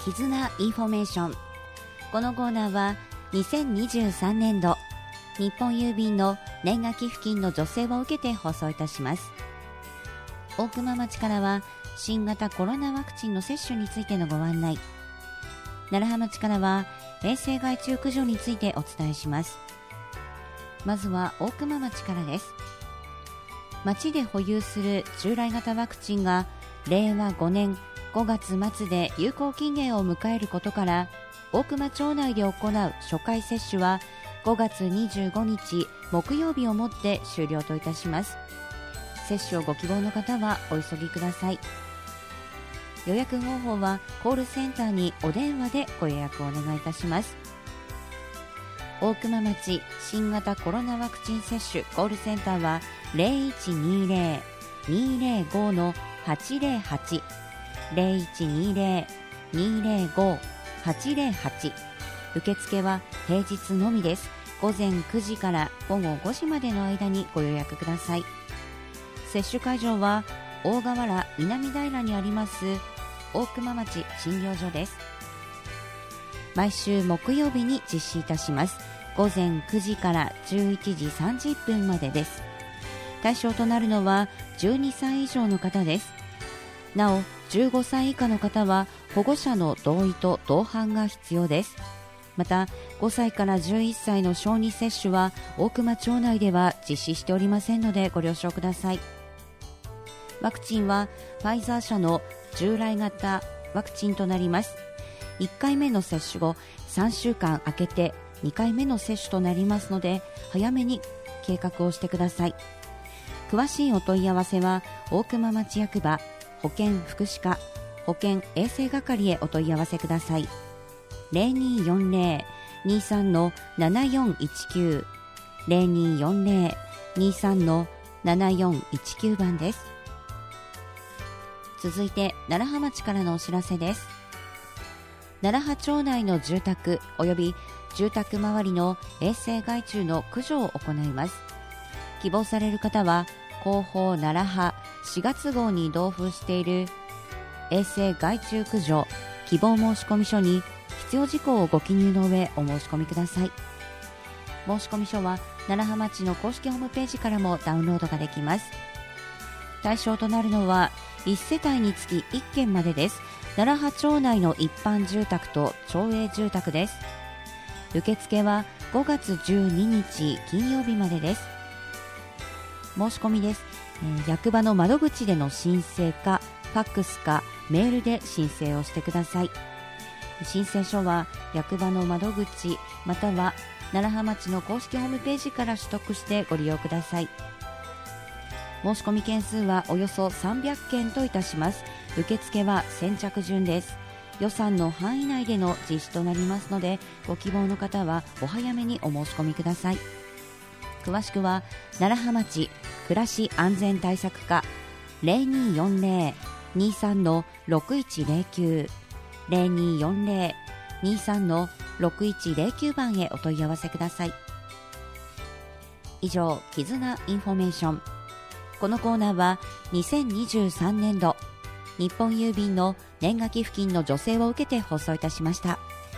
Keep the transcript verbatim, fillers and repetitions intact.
絆インフォメーション。このコーナーはにせんにじゅうさんねんど日本郵便の年賀寄付金の助成を受けて放送いたします。大熊町からは新型コロナワクチンの接種についてのご案内、楢葉町からは衛生害虫駆除についてお伝えします。まずは大熊町からです。町で保有する従来型ワクチンがれいわごねんごがつ末で有効期限を迎えることから、大熊町内で行う初回接種はごがつにじゅうごにち木曜日をもって終了といたします。接種をご希望の方はお急ぎください。予約方法はコールセンターにお電話でご予約をお願いいたします。大熊町新型コロナワクチン接種コールセンターは ゼロいちにゼロ にゼロご のはちゼロはち ゼロいちにゼロ にゼロご はちゼロはち。受付は平日のみです。午前くじから午後ごじまでの間にご予約ください。接種会場は大河原南平にあります大熊町診療所です。毎週木曜日に実施いたします。午前くじからじゅういちじさんじゅっぷんまでです。対象となるのはじゅうにさい以上の方です。なおじゅうごさい以下の方は保護者の同意と同伴が必要です。またごさいからじゅういっさいの小児接種は大熊町内では実施しておりませんのでご了承ください。ワクチンはファイザー社の従来型ワクチンとなります。いっかいめの接種後さんしゅうかん空けてにかいめの接種となりますので、早めに計画をしてください。詳しいお問い合わせは大熊町役場保健福祉課保健衛生係へお問い合わせください。ゼロにーよんゼロ にさん の ななよんいちきゅう ゼロにーよんゼロ にさん の ななよんいちきゅう 番です。続いて楢葉町からのお知らせです。楢葉町内の住宅及び住宅周りの衛生害虫の駆除を行います。希望される方は広報楢葉しがつ号に同封している衛生害虫駆除希望申込書に必要事項をご記入の上お申し込みください。申込書は楢葉町の公式ホームページからもダウンロードができます。対象となるのはいちせたいにつきいっけんまでです。楢葉町内の一般住宅と町営住宅です。受付はごがつじゅうににち金曜日までです。申し込みです。えー、役場の窓口での申請かファックスかメールで申請をしてください。申請書は役場の窓口または楢葉町の公式ホームページから取得してご利用ください。申し込み件数はおよそさんびゃっけんといたします。受付は先着順です。予算の範囲内での実施となりますので、ご希望の方はお早めにお申し込みください。詳しくは楢葉町暮らし安全対策課 ゼロにーよんゼロ にさん の ろくいちゼロきゅう ゼロにーよんゼロ にさん の ろくいちゼロきゅう 番へお問い合わせください。以上、絆インフォメーション。このコーナーはにせんにじゅうさんねんど日本郵便の年賀寄付金の助成を受けて放送いたしました。